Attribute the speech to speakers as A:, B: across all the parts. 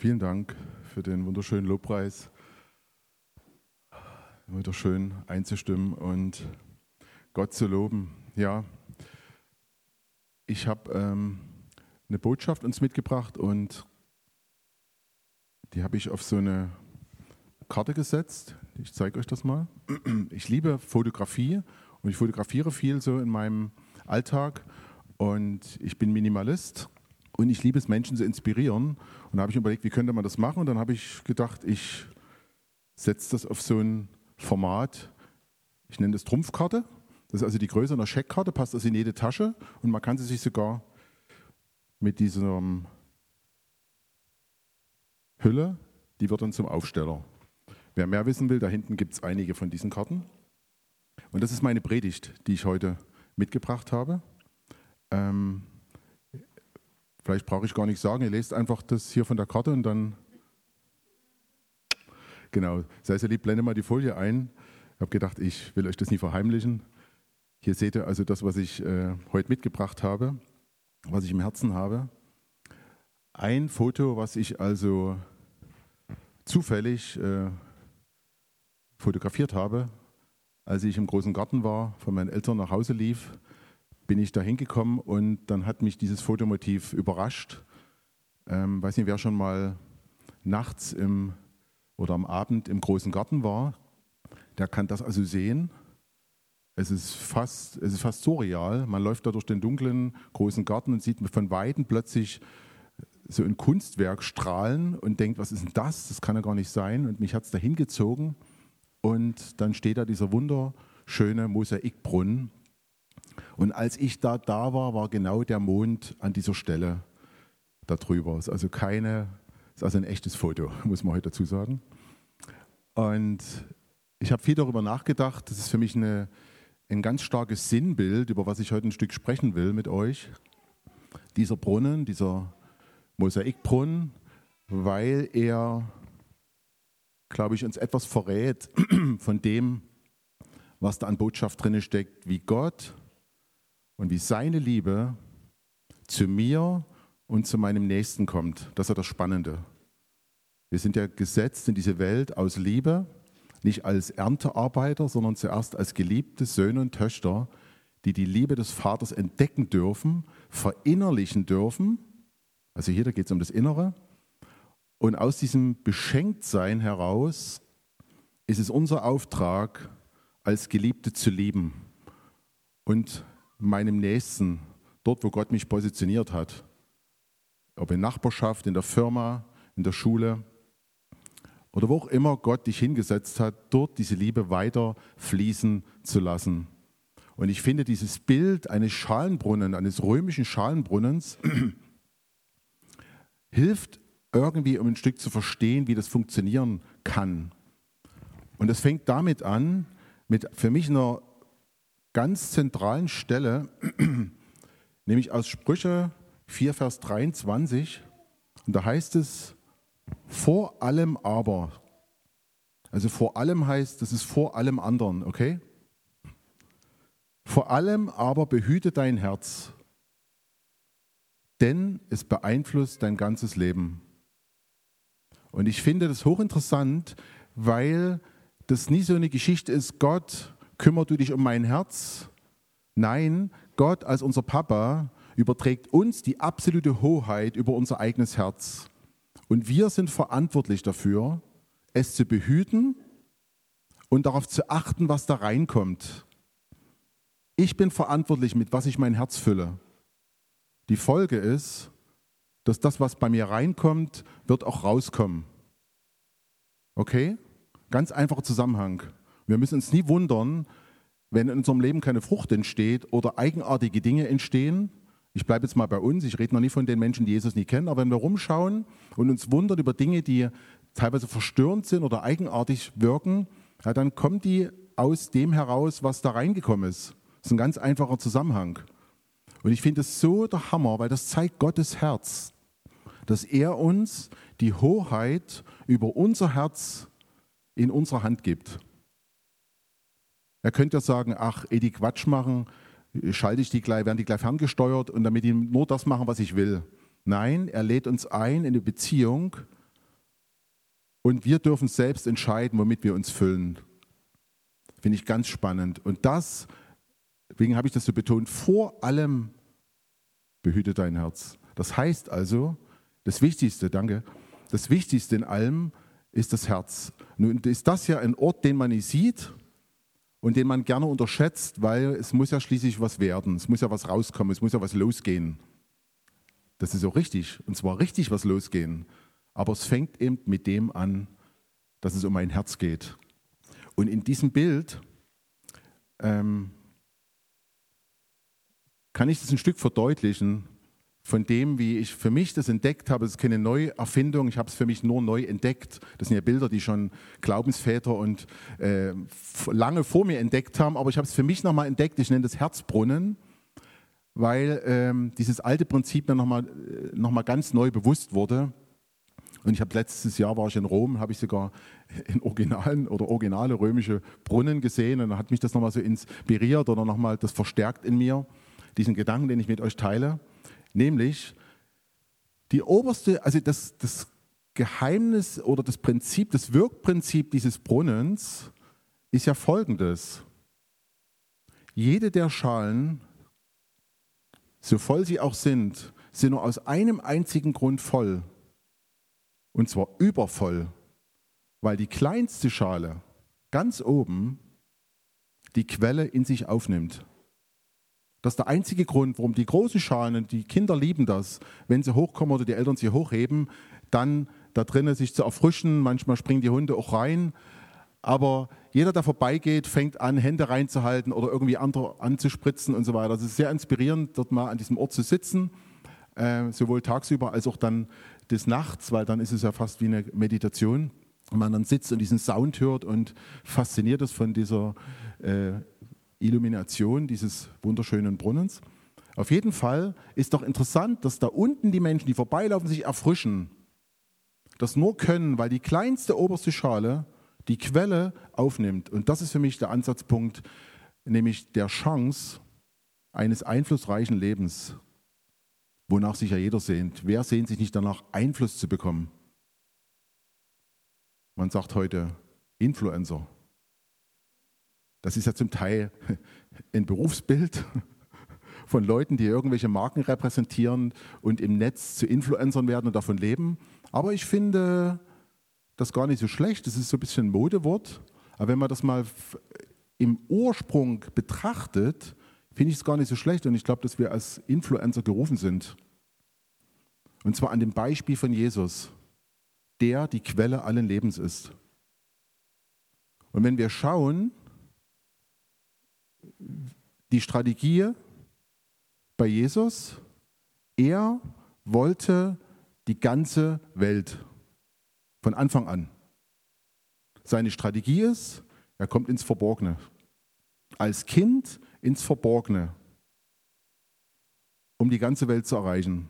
A: Vielen Dank für den wunderschönen Lobpreis. Wieder schön einzustimmen und Gott zu loben. Ja, ich habe eine Botschaft uns mitgebracht und die habe ich auf so eine Karte gesetzt. Ich zeige euch das mal. Ich liebe Fotografie und ich fotografiere viel so in meinem Alltag und ich bin Minimalist und ich liebe es, Menschen zu inspirieren. Und da habe ich überlegt, wie könnte man das machen? Und dann habe ich gedacht, ich setze das auf so ein Format, ich nenne das Trumpfkarte. Das ist also die Größe einer Scheckkarte, passt also in jede Tasche und man kann sie sich sogar mit dieser Hülle, die wird dann zum Aufsteller. Wer mehr wissen will, da hinten gibt es einige von diesen Karten. Und das ist meine Predigt, die ich heute mitgebracht habe. Vielleicht brauche ich gar nicht sagen, ihr lest einfach das hier von der Karte und dann, genau, sei so lieb, blende mal die Folie ein. Ich habe gedacht, ich will euch das nie verheimlichen. Hier seht ihr also das, was ich heute mitgebracht habe, was ich im Herzen habe. Ein Foto, was ich also zufällig fotografiert habe, als ich im großen Garten war, von meinen Eltern nach Hause lief, bin ich da hingekommen und dann hat mich dieses Fotomotiv überrascht. Weiß nicht, wer schon mal nachts oder am Abend im großen Garten war, der kann das also sehen. Es ist fast surreal. Man läuft da durch den dunklen großen Garten und sieht von Weitem plötzlich so ein Kunstwerk strahlen und denkt, was ist denn das? Das kann ja gar nicht sein. Und mich hat es da hingezogen. Und dann steht da dieser wunderschöne Mosaikbrunnen. Und als ich da war, war genau der Mond an dieser Stelle da drüber. Ist also ein echtes Foto, muss man heute dazu sagen. Und ich habe viel darüber nachgedacht. Das ist für mich ein ganz starkes Sinnbild, über was ich heute ein Stück sprechen will mit euch. Dieser Brunnen, dieser Mosaikbrunnen, weil er, glaube ich, uns etwas verrät von dem, was da an Botschaft drin steckt, wie Gott und wie seine Liebe zu mir und zu meinem Nächsten kommt. Das ist das Spannende. Wir sind ja gesetzt in diese Welt aus Liebe, nicht als Erntearbeiter, sondern zuerst als geliebte Söhne und Töchter, die die Liebe des Vaters entdecken dürfen, verinnerlichen dürfen. Also hier, da geht es um das Innere. Und aus diesem Beschenktsein heraus ist es unser Auftrag, als Geliebte zu lieben und meinem Nächsten, dort wo Gott mich positioniert hat, ob in Nachbarschaft, in der Firma, in der Schule oder wo auch immer Gott dich hingesetzt hat, dort diese Liebe weiter fließen zu lassen. Und ich finde dieses Bild eines römischen Schalenbrunnens, hilft irgendwie, um ein Stück zu verstehen, wie das funktionieren kann. Und das fängt damit an, mit für mich einer ganz zentralen Stelle, nämlich aus Sprüche 4, Vers 23. Und da heißt es, vor allem aber. Also vor allem heißt, das ist vor allem anderen, okay? Vor allem aber behüte dein Herz, denn es beeinflusst dein ganzes Leben. Und ich finde das hochinteressant, weil das nie so eine Geschichte ist, Gott, kümmere du dich um mein Herz? Nein, Gott als unser Papa überträgt uns die absolute Hoheit über unser eigenes Herz. Und wir sind verantwortlich dafür, es zu behüten und darauf zu achten, was da reinkommt. Ich bin verantwortlich, mit was ich mein Herz fülle. Die Folge ist, dass das, was bei mir reinkommt, wird auch rauskommen. Okay? Ganz einfacher Zusammenhang. Wir müssen uns nie wundern, wenn in unserem Leben keine Frucht entsteht oder eigenartige Dinge entstehen. Ich bleibe jetzt mal bei uns, ich rede noch nie von den Menschen, die Jesus nie kennen, aber wenn wir rumschauen und uns wundern über Dinge, die teilweise verstörend sind oder eigenartig wirken, ja, dann kommen die aus dem heraus, was da reingekommen ist. Das ist ein ganz einfacher Zusammenhang. Und ich finde es so der Hammer, weil das zeigt Gottes Herz, dass er uns die Hoheit über unser Herz in unserer Hand gibt. Er könnte ja sagen, ach, die Quatsch machen, werden die gleich ferngesteuert und damit die nur das machen, was ich will. Nein, er lädt uns ein in eine Beziehung und wir dürfen selbst entscheiden, womit wir uns füllen. Finde ich ganz spannend. Und deswegen habe ich das so betont, vor allem behüte dein Herz. Das heißt also, das Wichtigste in allem ist das Herz. Nun ist das ja ein Ort, den man nicht sieht und den man gerne unterschätzt, weil es muss ja schließlich was werden, es muss ja was rauskommen, es muss ja was losgehen. Das ist auch richtig, und zwar richtig was losgehen. Aber es fängt eben mit dem an, dass es um mein Herz geht. Und in diesem Bild kann ich das ein Stück verdeutlichen, von dem, wie ich für mich das entdeckt habe. Es ist keine Neuerfindung, ich habe es für mich nur neu entdeckt. Das sind ja Bilder, die schon Glaubensväter und lange vor mir entdeckt haben, aber ich habe es für mich nochmal entdeckt. Ich nenne das Herzbrunnen, weil dieses alte Prinzip mir nochmal ganz neu bewusst wurde. Und ich habe letztes Jahr war ich in Rom, habe ich sogar in originale römische Brunnen gesehen und da hat mich das nochmal so inspiriert oder nochmal das verstärkt in mir, diesen Gedanken, den ich mit euch teile. Nämlich die oberste, also das Geheimnis oder das Prinzip, das Wirkprinzip dieses Brunnens ist ja folgendes. Jede der Schalen, so voll sie auch sind nur aus einem einzigen Grund voll. Und zwar übervoll, weil die kleinste Schale ganz oben die Quelle in sich aufnimmt. Das ist der einzige Grund, warum die großen Schalen, die Kinder lieben das, wenn sie hochkommen oder die Eltern sie hochheben, dann da drinnen sich zu erfrischen. Manchmal springen die Hunde auch rein. Aber jeder, der vorbeigeht, fängt an, Hände reinzuhalten oder irgendwie andere anzuspritzen und so weiter. Es ist sehr inspirierend, dort mal an diesem Ort zu sitzen, sowohl tagsüber als auch dann des Nachts, weil dann ist es ja fast wie eine Meditation. Und man dann sitzt und diesen Sound hört und fasziniert ist von dieser Illumination dieses wunderschönen Brunnens. Auf jeden Fall ist doch interessant, dass da unten die Menschen, die vorbeilaufen, sich erfrischen. Das nur können, weil die kleinste oberste Schale die Quelle aufnimmt. Und das ist für mich der Ansatzpunkt, nämlich der Chance eines einflussreichen Lebens, wonach sich ja jeder sehnt. Wer sehnt sich nicht danach, Einfluss zu bekommen? Man sagt heute Influencer. Das ist ja zum Teil ein Berufsbild von Leuten, die irgendwelche Marken repräsentieren und im Netz zu Influencern werden und davon leben. Aber ich finde das gar nicht so schlecht. Das ist so ein bisschen ein Modewort. Aber wenn man das mal im Ursprung betrachtet, finde ich es gar nicht so schlecht. Und ich glaube, dass wir als Influencer gerufen sind. Und zwar an dem Beispiel von Jesus, der die Quelle allen Lebens ist. Und wenn wir schauen, die Strategie bei Jesus, er wollte die ganze Welt von Anfang an. Seine Strategie ist, er kommt ins Verborgene. Als Kind ins Verborgene, um die ganze Welt zu erreichen.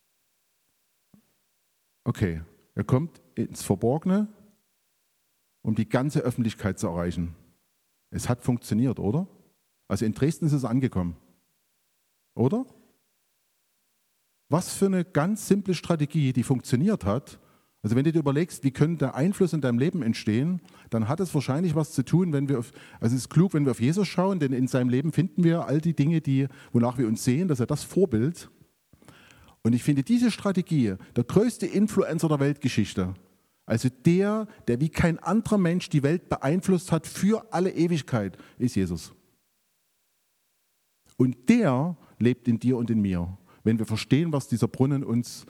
A: Okay, er kommt ins Verborgene, um die ganze Öffentlichkeit zu erreichen. Es hat funktioniert, oder? Also in Dresden ist es angekommen. Oder? Was für eine ganz simple Strategie, die funktioniert hat. Also wenn du dir überlegst, wie könnte Einfluss in deinem Leben entstehen, dann hat es wahrscheinlich was zu tun, also es ist klug, wenn wir auf Jesus schauen, denn in seinem Leben finden wir all die Dinge, wonach wir uns sehen, dass er das Vorbild. Und ich finde diese Strategie, der größte Influencer der Weltgeschichte, also der wie kein anderer Mensch die Welt beeinflusst hat für alle Ewigkeit, ist Jesus. Und der lebt in dir und in mir, wenn wir verstehen, wozu der Brunnen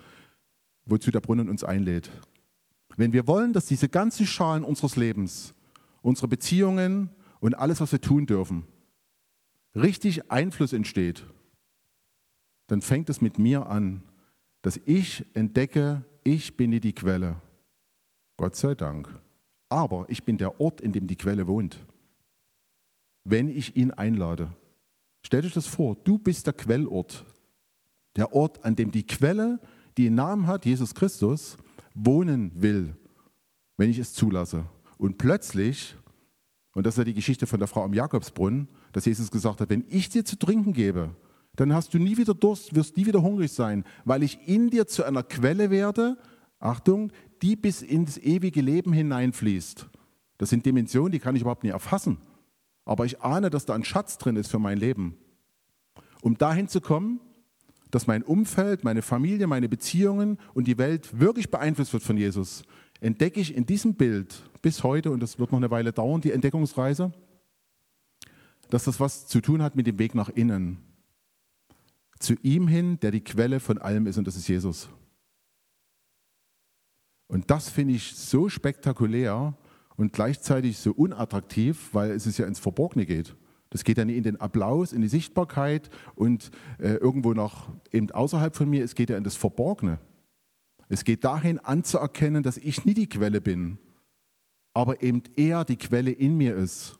A: uns einlädt. Wenn wir wollen, dass diese ganzen Schalen unseres Lebens, unsere Beziehungen und alles, was wir tun dürfen, richtig Einfluss entsteht, dann fängt es mit mir an, dass ich entdecke, ich bin nicht die Quelle. Gott sei Dank. Aber ich bin der Ort, in dem die Quelle wohnt. Wenn ich ihn einlade. Stellt euch das vor, du bist der Quellort. Der Ort, an dem die Quelle, die einen Namen hat, Jesus Christus, wohnen will, wenn ich es zulasse. Und plötzlich, und das ist ja die Geschichte von der Frau am Jakobsbrunnen, dass Jesus gesagt hat, wenn ich dir zu trinken gebe, dann hast du nie wieder Durst, wirst nie wieder hungrig sein, weil ich in dir zu einer Quelle werde, Achtung, die bis ins ewige Leben hineinfließt. Das sind Dimensionen, die kann ich überhaupt nicht erfassen. Aber ich ahne, dass da ein Schatz drin ist für mein Leben. Um dahin zu kommen, dass mein Umfeld, meine Familie, meine Beziehungen und die Welt wirklich beeinflusst wird von Jesus, entdecke ich in diesem Bild bis heute, und das wird noch eine Weile dauern, die Entdeckungsreise, dass das was zu tun hat mit dem Weg nach innen. Zu ihm hin, der die Quelle von allem ist, und das ist Jesus. Und das finde ich so spektakulär und gleichzeitig so unattraktiv, weil es ja ins Verborgene geht. Das geht ja nicht in den Applaus, in die Sichtbarkeit und irgendwo noch eben außerhalb von mir. Es geht ja in das Verborgene. Es geht dahin anzuerkennen, dass ich nie die Quelle bin, aber eben er die Quelle in mir ist.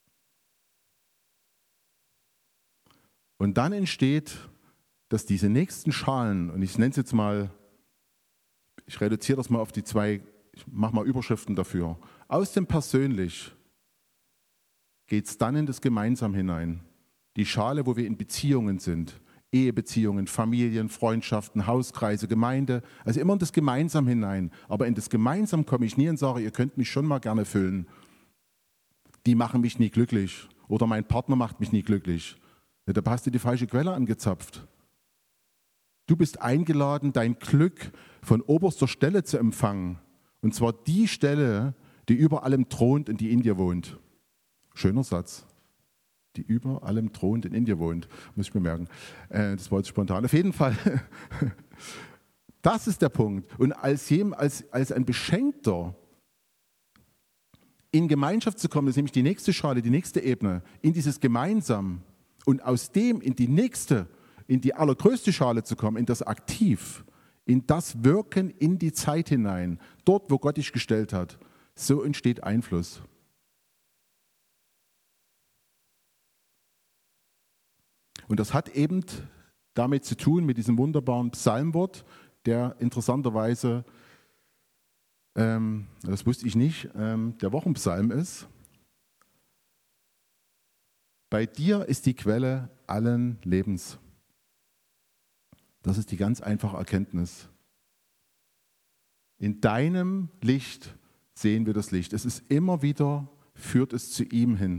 A: Und dann entsteht, dass diese nächsten Schalen, und ich nenne es jetzt mal, ich reduziere das mal auf die zwei, ich mache mal Überschriften dafür. Aus dem Persönlich geht es dann in das Gemeinsam hinein. Die Schale, wo wir in Beziehungen sind, Ehebeziehungen, Familien, Freundschaften, Hauskreise, Gemeinde, also immer in das Gemeinsam hinein. Aber in das Gemeinsam komme ich nie und sage, ihr könnt mich schon mal gerne füllen. Die machen mich nie glücklich oder mein Partner macht mich nie glücklich. Ja, da hast du die falsche Quelle angezapft. Du bist eingeladen, dein Glück von oberster Stelle zu empfangen. Und zwar die Stelle, die über allem thront und die in dir wohnt. Schöner Satz. Die über allem thront und in dir wohnt. Muss ich mir merken. Das war jetzt spontan. Auf jeden Fall. Das ist der Punkt. Und als ein Beschenkter in Gemeinschaft zu kommen, ist nämlich die nächste Schale, die nächste Ebene, in dieses Gemeinsam und aus dem in die nächste, in die allergrößte Schale zu kommen, in das Aktiv, in das Wirken in die Zeit hinein, dort, wo Gott dich gestellt hat. So entsteht Einfluss. Und das hat eben damit zu tun, mit diesem wunderbaren Psalmwort, der interessanterweise, das wusste ich nicht, der Wochenpsalm ist. Bei dir ist die Quelle allen Lebens. Das ist die ganz einfache Erkenntnis. In deinem Licht sehen wir das Licht. Es ist immer wieder, führt es zu ihm hin.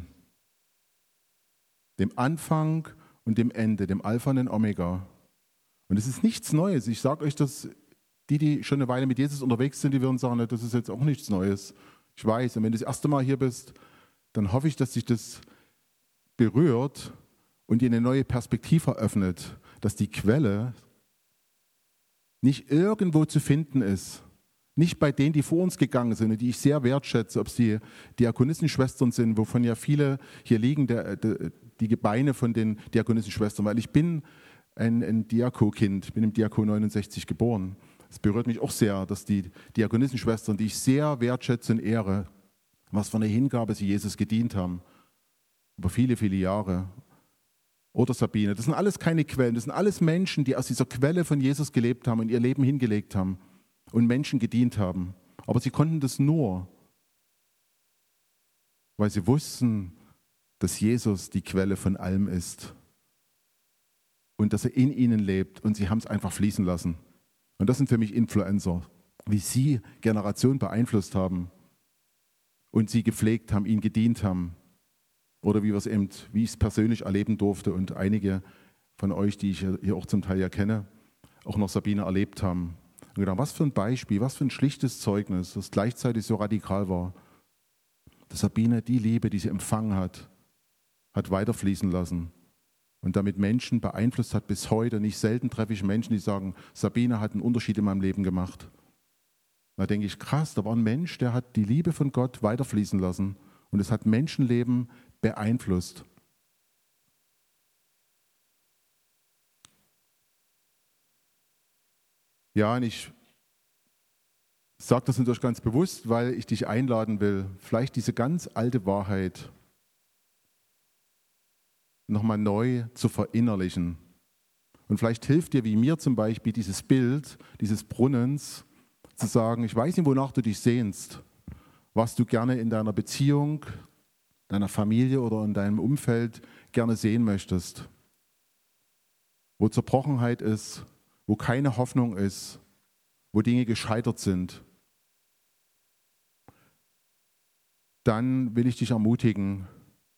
A: Dem Anfang und dem Ende, dem Alpha und dem Omega. Und es ist nichts Neues. Ich sage euch das, die schon eine Weile mit Jesus unterwegs sind, die würden sagen, das ist jetzt auch nichts Neues. Ich weiß, und wenn du das erste Mal hier bist, dann hoffe ich, dass dich das berührt und dir eine neue Perspektive eröffnet, dass die Quelle nicht irgendwo zu finden ist. Nicht bei denen, die vor uns gegangen sind und die ich sehr wertschätze, ob es die Diakonissenschwestern sind, wovon ja viele hier liegen, die Gebeine von den Diakonissenschwestern, weil ich bin ein Diako-Kind, ich bin im Diako 69 geboren. Es berührt mich auch sehr, dass die Diakonissenschwestern, die ich sehr wertschätze und ehre, was für eine Hingabe sie Jesus gedient haben, über viele, viele Jahre. Oder Sabine, das sind alles keine Quellen, das sind alles Menschen, die aus dieser Quelle von Jesus gelebt haben und ihr Leben hingelegt haben und Menschen gedient haben. Aber sie konnten das nur, weil sie wussten, dass Jesus die Quelle von allem ist und dass er in ihnen lebt und sie haben es einfach fließen lassen. Und das sind für mich Influencer, wie sie Generationen beeinflusst haben und sie gepflegt haben, ihnen gedient haben. Oder wie ich es persönlich erleben durfte und einige von euch, die ich hier auch zum Teil ja kenne, auch noch Sabine erlebt haben. Und gedacht, was für ein Beispiel, was für ein schlichtes Zeugnis, das gleichzeitig so radikal war. Dass Sabine die Liebe, die sie empfangen hat weiterfließen lassen und damit Menschen beeinflusst hat bis heute. Nicht selten treffe ich Menschen, die sagen, Sabine hat einen Unterschied in meinem Leben gemacht. Da denke ich, krass, da war ein Mensch, der hat die Liebe von Gott weiterfließen lassen und es hat Menschenleben beeinflusst. Ja, und ich sage das natürlich ganz bewusst, weil ich dich einladen will, vielleicht diese ganz alte Wahrheit nochmal neu zu verinnerlichen. Und vielleicht hilft dir, wie mir zum Beispiel, dieses Bild dieses Brunnens, zu sagen, ich weiß nicht, wonach du dich sehnst, was du gerne in deiner Beziehung, deiner Familie oder in deinem Umfeld gerne sehen möchtest. Wo Zerbrochenheit ist, wo keine Hoffnung ist, wo Dinge gescheitert sind, dann will ich dich ermutigen,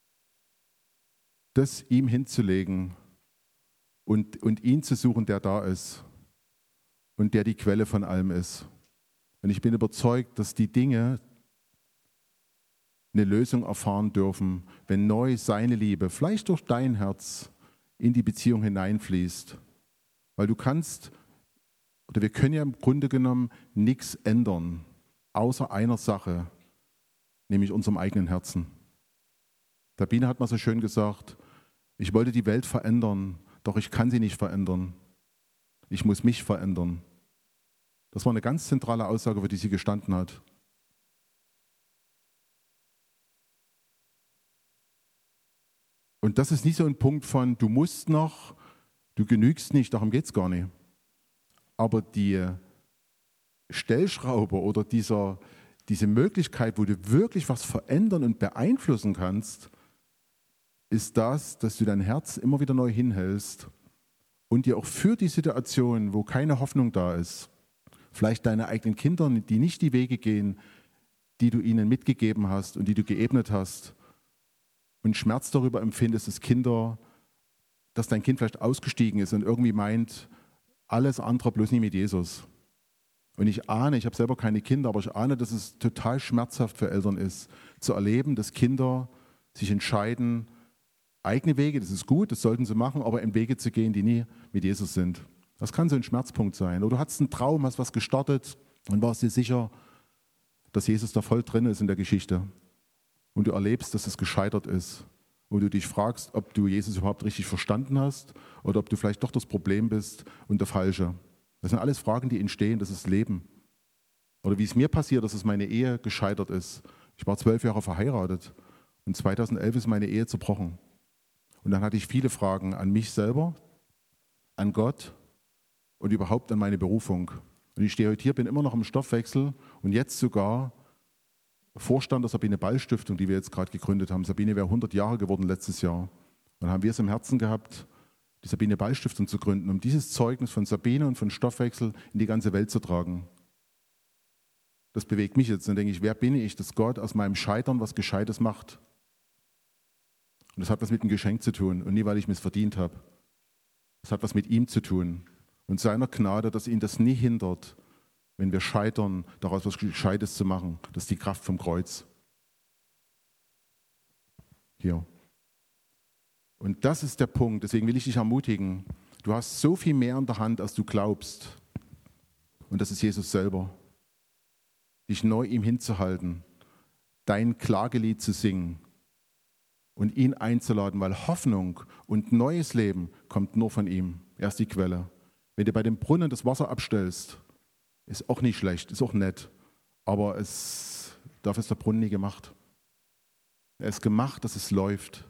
A: das ihm hinzulegen und ihn zu suchen, der da ist und der die Quelle von allem ist. Und ich bin überzeugt, dass die Dinge eine Lösung erfahren dürfen, wenn neu seine Liebe, vielleicht durch dein Herz, in die Beziehung hineinfließt. Weil du kannst, oder wir können ja im Grunde genommen nichts ändern, außer einer Sache, nämlich unserem eigenen Herzen. Sabine hat mal so schön gesagt, ich wollte die Welt verändern, doch ich kann sie nicht verändern. Ich muss mich verändern. Das war eine ganz zentrale Aussage, für die sie gestanden hat. Und das ist nicht so ein Punkt von, du musst noch, du genügst nicht, darum geht es gar nicht. Aber die Stellschraube oder diese Möglichkeit, wo du wirklich was verändern und beeinflussen kannst, ist das, dass du dein Herz immer wieder neu hinhältst und dir auch für die Situation, wo keine Hoffnung da ist, vielleicht deine eigenen Kinder, die nicht die Wege gehen, die du ihnen mitgegeben hast und die du geebnet hast, und Schmerz darüber empfindest, dass dein Kind vielleicht ausgestiegen ist und irgendwie meint, alles andere bloß nicht mit Jesus. Und ich ahne, ich habe selber keine Kinder, aber ich ahne, dass es total schmerzhaft für Eltern ist, zu erleben, dass Kinder sich entscheiden, eigene Wege, das ist gut, das sollten sie machen, aber in Wege zu gehen, die nie mit Jesus sind. Das kann so ein Schmerzpunkt sein. Oder du hattest einen Traum, hast was gestartet und warst dir sicher, dass Jesus da voll drin ist in der Geschichte. Und du erlebst, dass es gescheitert ist. Und du dich fragst, ob du Jesus überhaupt richtig verstanden hast oder ob du vielleicht doch das Problem bist und der Falsche. Das sind alles Fragen, die entstehen, das ist Leben. Oder wie es mir passiert, dass es meine Ehe gescheitert ist. Ich war 12 Jahre verheiratet und 2011 ist meine Ehe zerbrochen. Und dann hatte ich viele Fragen an mich selber, an Gott und überhaupt an meine Berufung. Und ich stehe heute hier, bin immer noch im Stoffwechsel und jetzt sogar Vorstand der Sabine Ball Stiftung, die wir jetzt gerade gegründet haben. Sabine wäre 100 Jahre geworden letztes Jahr. Und dann haben wir es im Herzen gehabt, die Sabine Ball Stiftung zu gründen, um dieses Zeugnis von Sabine und von Stoffwechsel in die ganze Welt zu tragen. Das bewegt mich jetzt. Dann denke ich, wer bin ich, dass Gott aus meinem Scheitern was Gescheites macht? Und das hat was mit dem Geschenk zu tun und nie, weil ich mir es verdient habe. Das hat was mit ihm zu tun und seiner Gnade, dass ihn das nie hindert, wenn wir scheitern, daraus was Gescheites zu machen. Das ist die Kraft vom Kreuz. Hier. Und das ist der Punkt, deswegen will ich dich ermutigen. Du hast so viel mehr in der Hand, als du glaubst. Und das ist Jesus selber. Dich neu ihm hinzuhalten, dein Klagelied zu singen und ihn einzuladen, weil Hoffnung und neues Leben kommt nur von ihm. Er ist die Quelle. Wenn du bei dem Brunnen das Wasser abstellst, ist auch nicht schlecht, ist auch nett, aber dafür ist der Brunnen nie gemacht. Er ist gemacht, dass es läuft.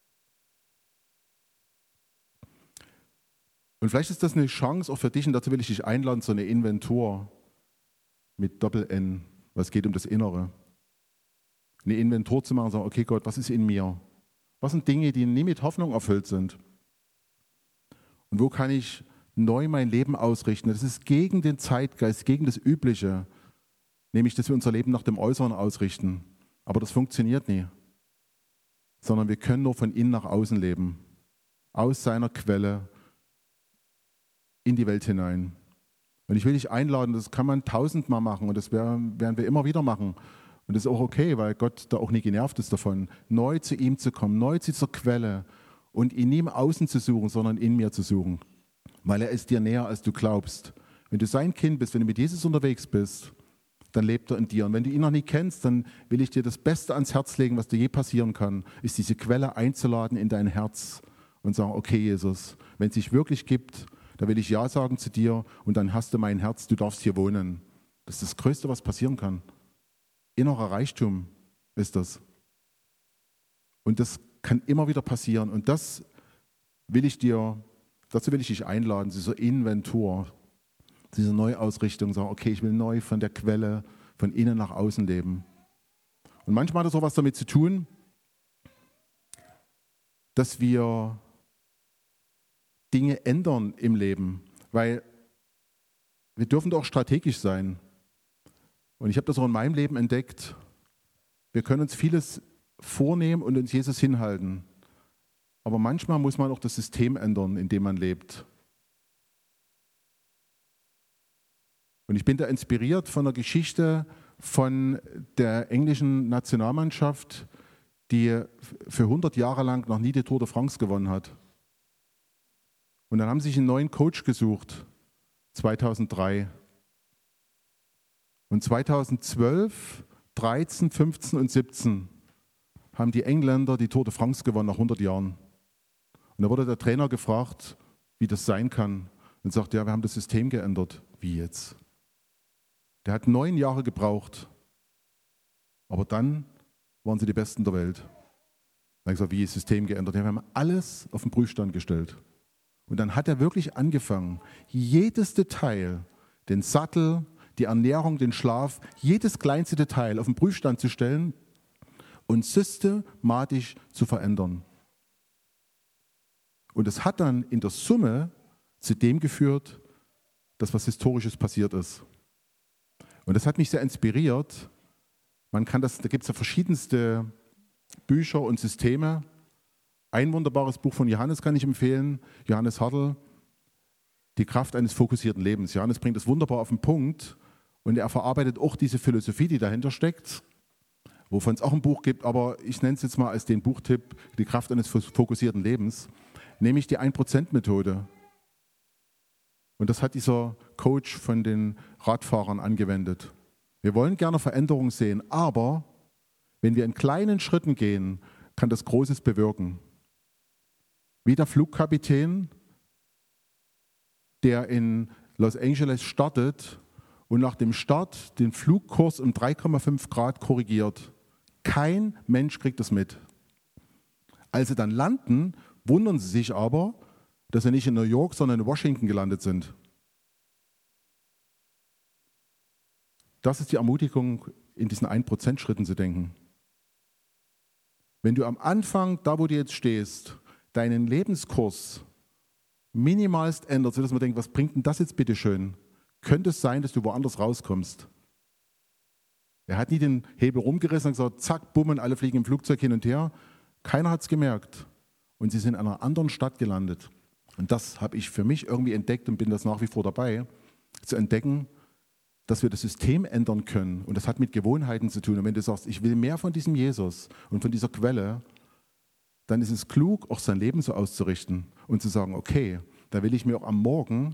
A: Und vielleicht ist das eine Chance auch für dich, und dazu will ich dich einladen, so eine Inventur mit Doppel-N, weil es geht um das Innere. Eine Inventur zu machen und sagen, okay Gott, was ist in mir? Was sind Dinge, die nie mit Hoffnung erfüllt sind? Und wo kann ich neu mein Leben ausrichten? Das ist gegen den Zeitgeist, gegen das Übliche, nämlich, dass wir unser Leben nach dem Äußeren ausrichten. Aber das funktioniert nie. Sondern wir können nur von innen nach außen leben. Aus seiner Quelle in die Welt hinein. Und ich will dich einladen, das kann man 1000-mal machen und das werden wir immer wieder machen. Und das ist auch okay, weil Gott da auch nie genervt ist davon, neu zu ihm zu kommen, neu zu dieser Quelle und ihn nie im Außen zu suchen, sondern in mir zu suchen. Weil er ist dir näher, als du glaubst. Wenn du sein Kind bist, wenn du mit Jesus unterwegs bist, dann lebt er in dir. Und wenn du ihn noch nicht kennst, dann will ich dir das Beste ans Herz legen, was dir je passieren kann, ist diese Quelle einzuladen in dein Herz und sagen, okay Jesus, wenn es sich wirklich gibt, da will ich Ja sagen zu dir und dann hast du mein Herz, du darfst hier wohnen. Das ist das Größte, was passieren kann. Innerer Reichtum ist das. Und das kann immer wieder passieren. Und dazu will ich dich einladen, diese Inventur, diese Neuausrichtung, sagen, okay, ich will neu von der Quelle, von innen nach außen leben. Und manchmal hat das auch was damit zu tun, dass wir Dinge ändern im Leben, weil wir dürfen doch strategisch sein. Und ich habe das auch in meinem Leben entdeckt. Wir können uns vieles vornehmen und uns Jesus hinhalten. Aber manchmal muss man auch das System ändern, in dem man lebt. Und ich bin da inspiriert von der Geschichte von der englischen Nationalmannschaft, die für 100 Jahre lang noch nie die Tour de France gewonnen hat. Und dann haben sie sich einen neuen Coach gesucht, 2003. Und 2012, 13, 15 und 17 haben die Engländer die Tour de France gewonnen nach 100 Jahren. Und da wurde der Trainer gefragt, wie das sein kann. Und sagt, ja, wir haben das System geändert. Wie jetzt? Der hat 9 Jahre gebraucht. Aber dann waren sie die Besten der Welt. Dann habe ich gesagt, wie ist das System geändert? Ja, wir haben alles auf den Prüfstand gestellt. Und dann hat er wirklich angefangen, jedes Detail, den Sattel, die Ernährung, den Schlaf, jedes kleinste Detail auf den Prüfstand zu stellen und systematisch zu verändern. Und es hat dann in der Summe zu dem geführt, dass was Historisches passiert ist. Und das hat mich sehr inspiriert. Da gibt es ja verschiedenste Bücher und Systeme. Ein wunderbares Buch von Johannes kann ich empfehlen, Johannes Hartl, Die Kraft eines fokussierten Lebens. Johannes bringt es wunderbar auf den Punkt und er verarbeitet auch diese Philosophie, die dahinter steckt, wovon es auch ein Buch gibt, aber ich nenne es jetzt mal als den Buchtipp, Die Kraft eines fokussierten Lebens, nämlich die 1%-Methode. Und das hat dieser Coach von den Radfahrern angewendet. Wir wollen gerne Veränderungen sehen, aber wenn wir in kleinen Schritten gehen, kann das Großes bewirken. Wie der Flugkapitän, der in Los Angeles startet und nach dem Start den Flugkurs um 3,5 Grad korrigiert. Kein Mensch kriegt das mit. Als sie dann landen, wundern sie sich aber, dass sie nicht in New York, sondern in Washington gelandet sind. Das ist die Ermutigung, in diesen 1%-Schritten zu denken. Wenn du am Anfang, da wo du jetzt stehst, deinen Lebenskurs minimalst änderst, sodass man denkt, was bringt denn das jetzt bitte schön, könnte es sein, dass du woanders rauskommst. Er hat nie den Hebel rumgerissen und gesagt, zack, bumm, und alle fliegen im Flugzeug hin und her. Keiner hat es gemerkt. Und sie sind in einer anderen Stadt gelandet. Und das habe ich für mich irgendwie entdeckt und bin das nach wie vor dabei, zu entdecken, dass wir das System ändern können. Und das hat mit Gewohnheiten zu tun. Und wenn du sagst, ich will mehr von diesem Jesus und von dieser Quelle, dann ist es klug, auch sein Leben so auszurichten und zu sagen, okay, da will ich mir auch am Morgen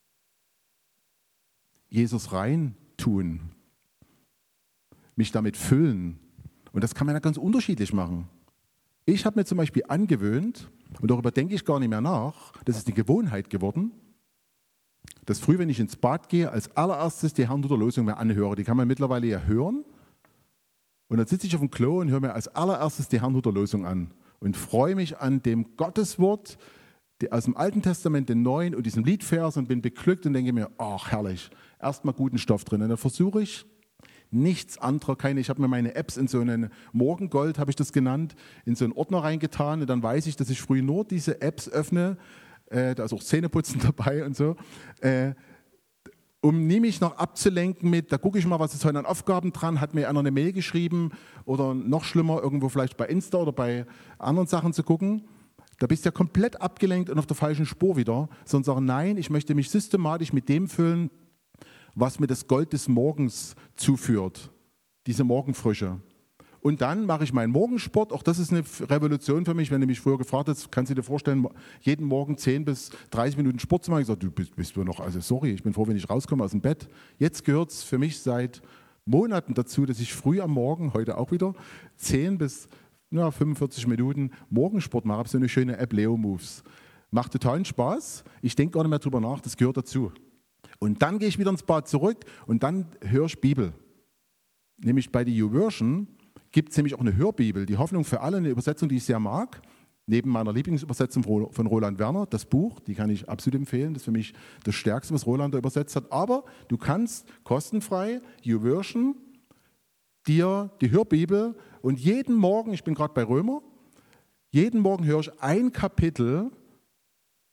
A: Jesus rein tun, mich damit füllen. Und das kann man ja ganz unterschiedlich machen. Ich habe mir zum Beispiel angewöhnt, und darüber denke ich gar nicht mehr nach, das ist eine Gewohnheit geworden, dass früh, wenn ich ins Bad gehe, als allererstes die Herrnhuter Losung mir anhöre. Die kann man mittlerweile ja hören. Und dann sitze ich auf dem Klo und höre mir als allererstes die Herrnhuter Losung an und freue mich an dem Gotteswort aus dem Alten Testament, den Neuen und diesem Liedvers und bin beglückt und denke mir, ach herrlich, erstmal guten Stoff drin. Und dann versuche ich nichts anderes, ich habe mir meine Apps in so einen Morgengold, habe ich das genannt, in so einen Ordner reingetan und dann weiß ich, dass ich früh nur diese Apps öffne, da ist auch Zähneputzen dabei und so, um nie mich noch abzulenken mit, da gucke ich mal, was ist heute an Aufgaben dran, hat mir einer eine Mail geschrieben oder noch schlimmer, irgendwo vielleicht bei Insta oder bei anderen Sachen zu gucken. Da bist du ja komplett abgelenkt und auf der falschen Spur wieder, sondern sagen, nein, ich möchte mich systematisch mit dem füllen, was mir das Gold des Morgens zuführt, diese Morgenfrische. Und dann mache ich meinen Morgensport, auch das ist eine Revolution für mich, wenn du mich früher gefragt hast, kannst du dir vorstellen, jeden Morgen 10 bis 30 Minuten Sport zu machen. Ich sage, du bist du noch, also sorry, ich bin froh, wenn ich rauskomme aus dem Bett. Jetzt gehört es für mich seit Monaten dazu, dass ich früh am Morgen, heute auch wieder, 10 bis 45 Minuten Morgensport mache. Ich habe so eine schöne App, Leo Moves. Macht totalen Spaß. Ich denke gar nicht mehr drüber nach, das gehört dazu. Und dann gehe ich wieder ins Bad zurück und dann höre ich Bibel. Nämlich bei der YouVersion gibt es nämlich auch eine Hörbibel, die Hoffnung für alle, eine Übersetzung, die ich sehr mag. Neben meiner Lieblingsübersetzung von Roland Werner, das Buch, die kann ich absolut empfehlen. Das ist für mich das Stärkste, was Roland da übersetzt hat. Aber du kannst kostenfrei YouVersion dir die Hörbibel und jeden Morgen, ich bin gerade bei Römer, jeden Morgen höre ich ein Kapitel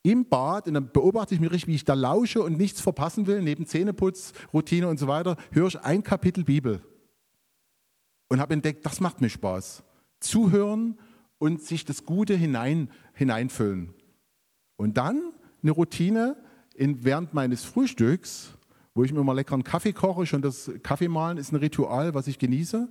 A: im Bad, und dann beobachte ich mich richtig, wie ich da lausche und nichts verpassen will, neben Zähneputz, Routine und so weiter, höre ich ein Kapitel Bibel und habe entdeckt, das macht mir Spaß. Zuhören und sich das Gute hineinfüllen. Und dann eine Routine während meines Frühstücks, wo ich mir mal leckeren Kaffee koche, schon das Kaffeemahlen ist ein Ritual, was ich genieße,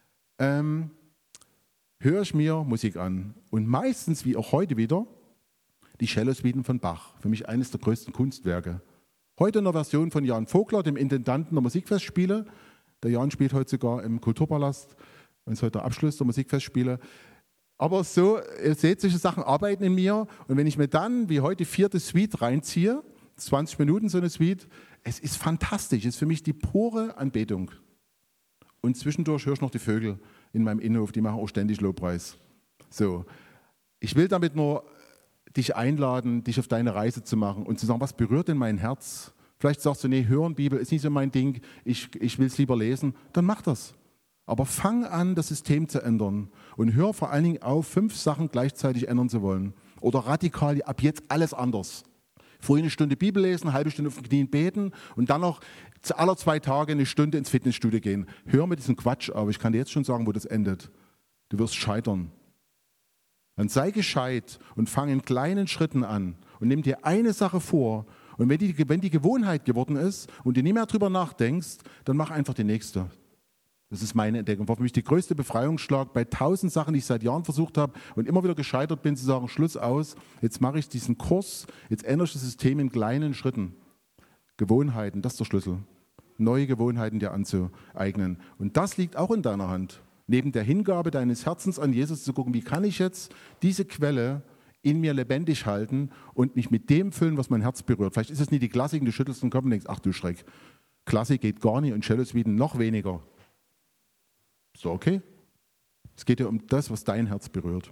A: höre ich mir Musik an. Und meistens, wie auch heute wieder, die Cello-Suiten von Bach. Für mich eines der größten Kunstwerke. Heute in der Version von Jan Vogler, dem Intendanten der Musikfestspiele. Der Jan spielt heute sogar im Kulturpalast und ist heute der Abschluss der Musikfestspiele. Aber so, ihr seht, solche Sachen arbeiten in mir. Und wenn ich mir dann, wie heute, 4. Suite reinziehe, 20 Minuten so eine Suite, es ist fantastisch. Es ist für mich die pure Anbetung. Und zwischendurch höre ich noch die Vögel in meinem Innenhof, die machen auch ständig Lobpreis. So, ich will damit nur dich einladen, dich auf deine Reise zu machen und zu sagen, was berührt denn mein Herz? Vielleicht sagst du, nee, hören Bibel ist nicht so mein Ding, ich will es lieber lesen. Dann mach das. Aber fang an, das System zu ändern und hör vor allen Dingen auf, 5 Sachen gleichzeitig ändern zu wollen. Oder radikal, ab jetzt alles anders. Vorhin eine Stunde Bibel lesen, eine halbe Stunde auf den Knien beten und dann noch alle 2 Tage eine Stunde ins Fitnessstudio gehen. Hör mit diesem Quatsch auf. Ich kann dir jetzt schon sagen, wo das endet. Du wirst scheitern. Dann sei gescheit und fang in kleinen Schritten an und nimm dir eine Sache vor. Und wenn die Gewohnheit geworden ist und du nie mehr drüber nachdenkst, dann mach einfach die nächste. Das ist meine Entdeckung. War für mich die größte Befreiungsschlag bei 1000 Sachen, die ich seit Jahren versucht habe und immer wieder gescheitert bin, zu sagen, Schluss aus, jetzt mache ich diesen Kurs, jetzt ändere ich das System in kleinen Schritten. Gewohnheiten, das ist der Schlüssel. Neue Gewohnheiten dir anzueignen. Und das liegt auch in deiner Hand. Neben der Hingabe deines Herzens an Jesus zu gucken, wie kann ich jetzt diese Quelle in mir lebendig halten und mich mit dem füllen, was mein Herz berührt. Vielleicht ist es nicht die Klassik, du schüttelst den Kopf und denkst, ach du Schreck, Klassik geht gar nicht und Cello-Suiten noch weniger. So, okay. Es geht ja um das, was dein Herz berührt.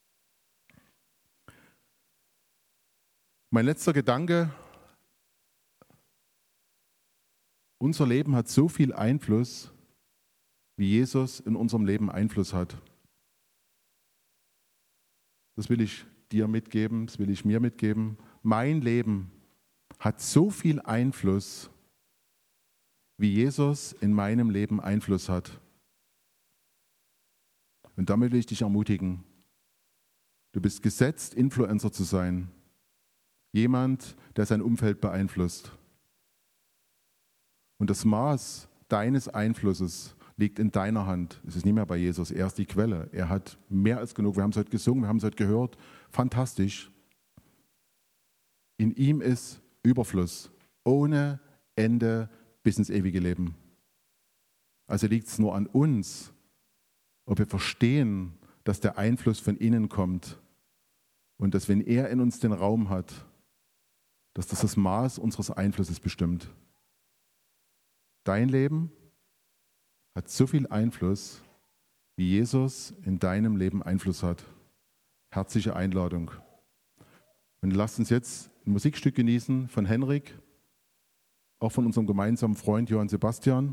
A: Mein letzter Gedanke: Unser Leben hat so viel Einfluss, wie Jesus in unserem Leben Einfluss hat. Das will ich dir mitgeben, das will ich mir mitgeben. Mein Leben hat so viel Einfluss, wie Jesus in meinem Leben Einfluss hat. Und damit will ich dich ermutigen. Du bist gesetzt, Influencer zu sein. Jemand, der sein Umfeld beeinflusst. Und das Maß deines Einflusses liegt in deiner Hand. Es ist nicht mehr bei Jesus. Er ist die Quelle. Er hat mehr als genug. Wir haben es heute gesungen, wir haben es heute gehört. Fantastisch. In ihm ist Überfluss. Ohne Ende bis ins ewige Leben. Also liegt es nur an uns, ob wir verstehen, dass der Einfluss von innen kommt und dass, wenn er in uns den Raum hat, dass das Maß unseres Einflusses bestimmt. Dein Leben hat so viel Einfluss, wie Jesus in deinem Leben Einfluss hat. Herzliche Einladung. Und lasst uns jetzt ein Musikstück genießen von Henrik, auch von unserem gemeinsamen Freund Johann Sebastian.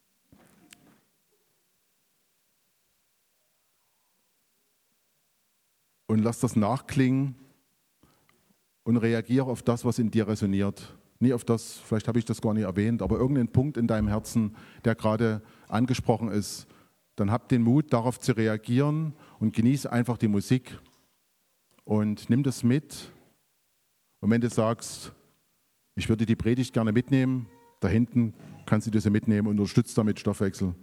A: Und lass das nachklingen und reagiere auf das, was in dir resoniert. Nie auf das, vielleicht habe ich das gar nicht erwähnt, aber irgendein Punkt in deinem Herzen, der gerade angesprochen ist. Dann hab den Mut, darauf zu reagieren und genieße einfach die Musik und nimm das mit. Und wenn du sagst, ich würde die Predigt gerne mitnehmen, da hinten kannst du diese mitnehmen und unterstützt damit Stoffwechsel.